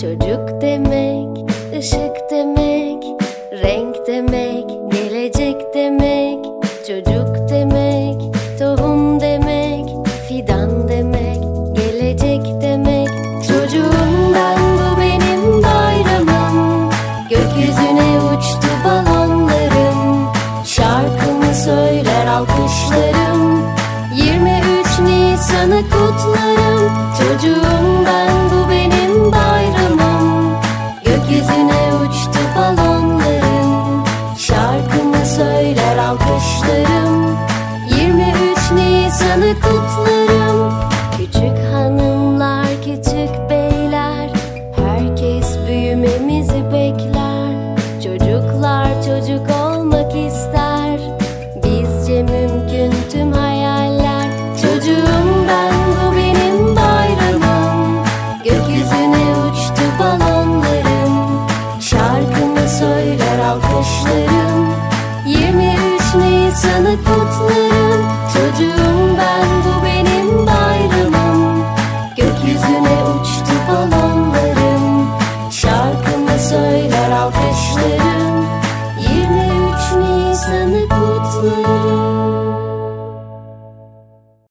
Çocuk demek, ışık demek, renk demek, gelecek demek. Çocuk demek, tohum demek, fidan demek, gelecek demek. Çocuğum ben, bu benim bayramım. Gökyüzüne uçtu balonlarım, şarkımı söyler alkışlarım. 23 Nisan'ı kutlarım. Çocuğum ben, bu benim bayramım. Gökyüzüne uçtu balonlarım, şarkımı söyler alkışlarım. 23 Nisan'ı kutlarım. Küçük hanımlar, küçük beyler, herkes büyümemizi bekler. Çocuklar çocuk olmak ister, bizce mümkün tüm hayaller. Çocuğum ben, bu benim bayramım. Gökyüzüne uçtu balonlarım, şarkımı söyler alkışlarım. 23 Nisan'ı kutlarım. Çocuğum ben, bu benim bayramım. Gökyüzüne uçtu balonlarım, şarkımı söyler alkışlarım. 23 Nisan'ı kutlarım.